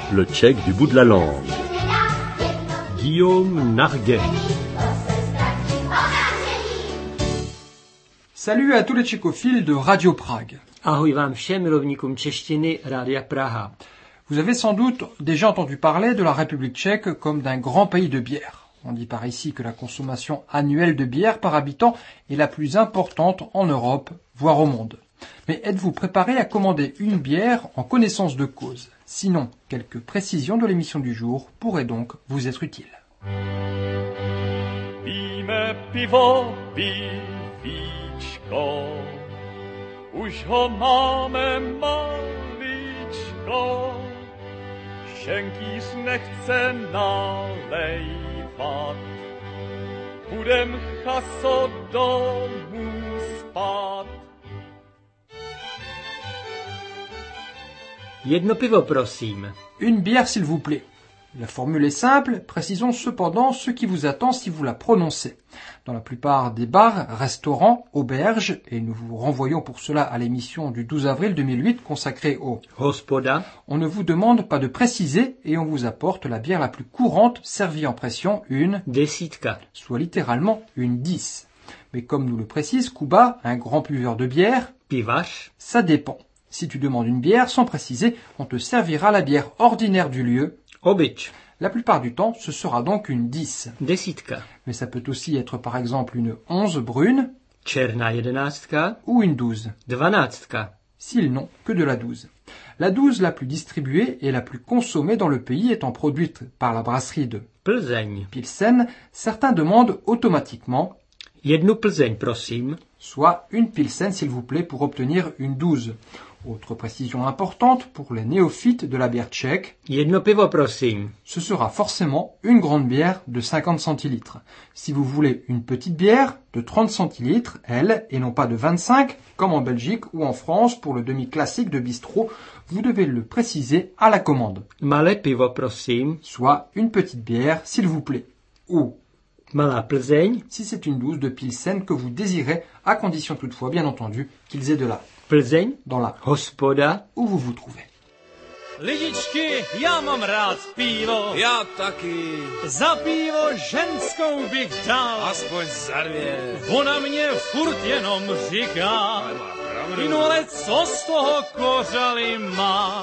le tchèque du bout de la langue. Guillaume Narguet. Salut à tous les tchécophiles de Radio Prague. Ahoj vám všem milovníkům češtiny Rádia Praha. Vous avez sans doute déjà entendu parler de la République tchèque comme d'un grand pays de bière. On dit par ici que la consommation annuelle de bière par habitant est la plus importante en Europe, voire au monde. Mais êtes-vous préparé à commander une bière en connaissance de cause? Sinon, quelques précisions de l'émission du jour pourraient donc vous être utiles. Pijme pivo, pivíčko, už ho máme maličko, šenkýř nechce nalejvat, budem chaso domů spát. Jedno pivo, prosím. Une bière, s'il vous plaît. La formule est simple, précisons cependant ce qui vous attend si vous la prononcez. Dans la plupart des bars, restaurants, auberges, et nous vous renvoyons pour cela à l'émission du 12 avril 2008 consacrée au Hospoda, on ne vous demande pas de préciser et on vous apporte la bière la plus courante servie en pression, une desítka, soit littéralement une 10. Mais comme nous le précise Kuba, un grand buveur de bière, pivař, ça dépend. Si tu demandes une bière sans préciser, on te servira la bière ordinaire du lieu. obyč, La plupart du temps, ce sera donc une 10. desítka, Mais ça peut aussi être par exemple une 11 brune černá jedenáctka, ou une 12, dvanáctka, s'ils n'ont que de la 12. La 12 la plus distribuée et la plus consommée dans le pays étant produite par la brasserie de Plzeň. Pilsen, certains demandent automatiquement Jednu Plzeň, prosím. soit une Pilsen s'il vous plaît pour obtenir une 12. Autre précision importante pour les néophytes de la bière tchèque, Jedno pivo, prosím. ce sera forcément une grande bière de 50 centilitres. Si vous voulez une petite bière de 30 centilitres, elle, et non pas de 25, comme en Belgique ou en France pour le demi-classique de bistrot, vous devez le préciser à la commande. Malé pivo, prosím. Soit une petite bière, s'il vous plaît. Ou, Malá Plzeň, si c'est une 12 de Pilsen que vous désirez, à condition toutefois, bien entendu, qu'ils aient de la Plzeň, dans la hospoda, où vous vous trouvez. Lidičky, já mám rád pivo. Já taky. Za pivo ženskou bych dal. Aspoň za dvě. Ona mě furt jenom říká. Ale má pravdu. No ale co z toho kořaly mám?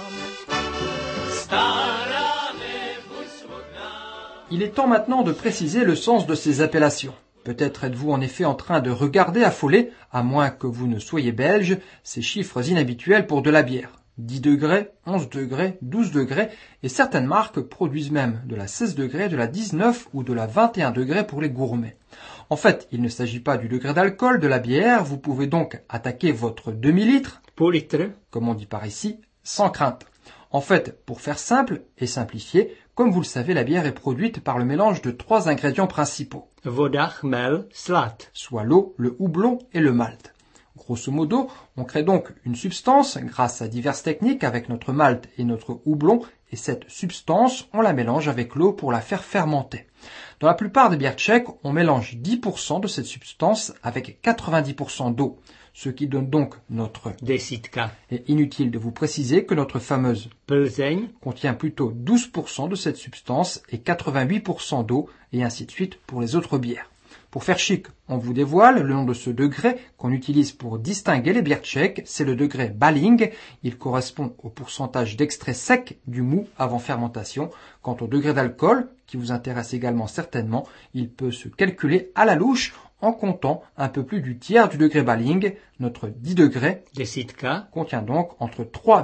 Stará nebuď smutná. Il est temps maintenant de préciser le sens de ces appellations. Peut-être êtes-vous en effet en train de regarder affolé, à moins que vous ne soyez belge, ces chiffres inhabituels pour de la bière. 10 degrés, 11 degrés, 12 degrés, et certaines marques produisent même de la 16 degrés, de la 19 ou de la 21 degrés pour les gourmets. En fait, il ne s'agit pas du degré d'alcool de la bière, vous pouvez donc attaquer votre demi-litre, půl litr, comme on dit par ici, sans crainte. En fait, pour faire simple et simplifié, comme vous le savez, la bière est produite par le mélange de 3 ingrédients principaux, voda, chmel, slad. soit l'eau, le houblon et le malt. Grosso modo, on crée donc une substance grâce à diverses techniques avec notre malt et notre houblon, et cette substance, on la mélange avec l'eau pour la faire fermenter. Dans la plupart des bières tchèques, on mélange 10% de cette substance avec 90% d'eau, ce qui donne donc notre Desítka. Et inutile de vous préciser que notre fameuse Plzeň, contient plutôt 12% de cette substance et 88% d'eau, et ainsi de suite pour les autres bières. Pour faire chic, on vous dévoile le nom de ce degré qu'on utilise pour distinguer les bières tchèques, c'est le degré Baling. Il correspond au pourcentage d'extrait sec du mou avant fermentation. Quant au degré d'alcool, qui vous intéresse également certainement, il peut se calculer à la louche en comptant un peu plus du tiers du degré Baling. Notre 10 degrés desítka, contient donc entre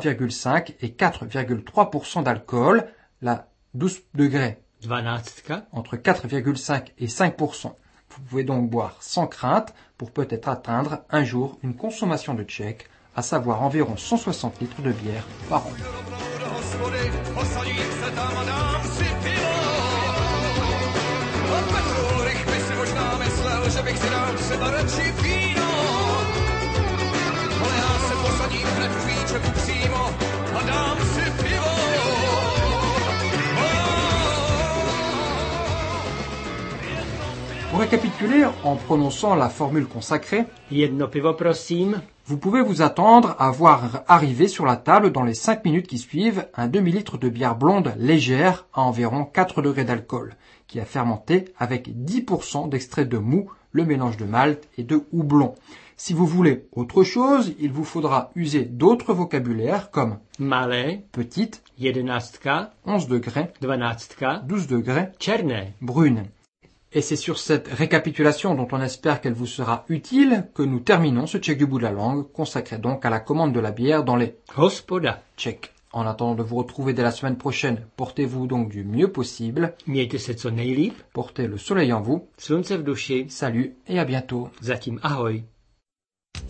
3,5 et 4,3% d'alcool. La 12 degrés dvanáctka, entre 4,5 et 5%. Vous pouvez donc boire sans crainte pour peut-être atteindre un jour une consommation de tchèque, à savoir environ 160 litres de bière par an. Pour récapituler, en prononçant la formule consacrée, jedno pivo, prosím. Vous pouvez vous attendre à voir arriver sur la table dans les 5 minutes qui suivent un demi-litre de bière blonde légère à environ 4 degrés d'alcool, qui a fermenté avec 10% d'extrait de mou, le mélange de malt et de houblon. Si vous voulez autre chose, il vous faudra user d'autres vocabulaires comme Malé, petite, 11, 11 degrés, 12, 12 degrés, černé. brune. Et c'est sur cette récapitulation dont on espère qu'elle vous sera utile que nous terminons ce check du bout de la langue, consacré donc à la commande de la bière dans les Hospoda. Check. En attendant de vous retrouver dès la semaine prochaine, portez-vous donc du mieux possible, Mějte se co nejlíp, portez le soleil en vous, slunce v duši, salut et à bientôt. zatím ahoj.